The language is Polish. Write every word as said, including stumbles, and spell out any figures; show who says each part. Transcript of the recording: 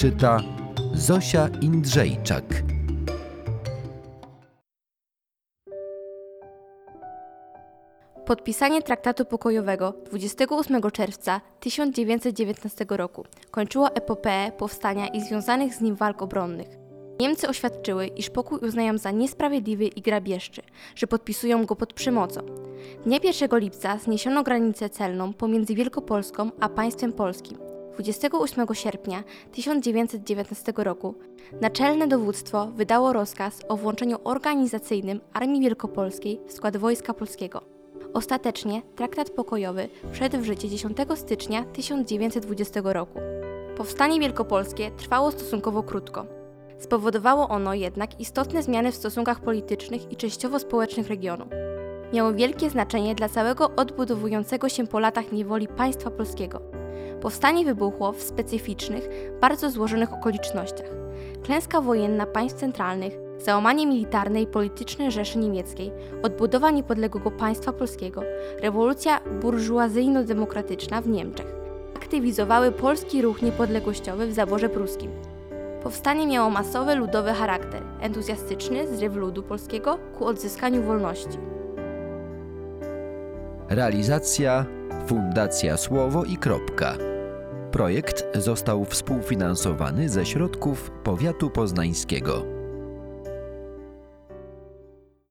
Speaker 1: Czyta Zosia Indrzejczak.
Speaker 2: Podpisanie traktatu pokojowego dwudziestego ósmego czerwca tysiąc dziewięćset dziewiętnastego roku kończyło epopeę powstania i związanych z nim walk obronnych. Niemcy oświadczyły, iż pokój uznają za niesprawiedliwy i grabieżczy, że podpisują go pod przymocą. Dnia pierwszego lipca zniesiono granicę celną pomiędzy Wielkopolską a państwem polskim. dwudziestego ósmego sierpnia tysiąc dziewięćset dziewiętnastego roku Naczelne Dowództwo wydało rozkaz o włączeniu organizacyjnym Armii Wielkopolskiej w skład Wojska Polskiego. Ostatecznie traktat pokojowy wszedł w życie dziesiątego stycznia tysiąc dziewięćset dwudziestego roku. Powstanie wielkopolskie trwało stosunkowo krótko. Spowodowało ono jednak istotne zmiany w stosunkach politycznych i częściowo społecznych regionu. Miało wielkie znaczenie dla całego odbudowującego się po latach niewoli państwa polskiego. Powstanie wybuchło w specyficznych, bardzo złożonych okolicznościach. Klęska wojenna państw centralnych, załamanie militarne i polityczne Rzeszy Niemieckiej, odbudowa niepodległego państwa polskiego, rewolucja burżuazyjno-demokratyczna w Niemczech aktywizowały polski ruch niepodległościowy w zaborze pruskim. Powstanie miało masowy, ludowy charakter, entuzjastyczny zryw ludu polskiego ku odzyskaniu wolności.
Speaker 1: Realizacja Fundacja Słowo i Kropka. Projekt został współfinansowany ze środków powiatu poznańskiego.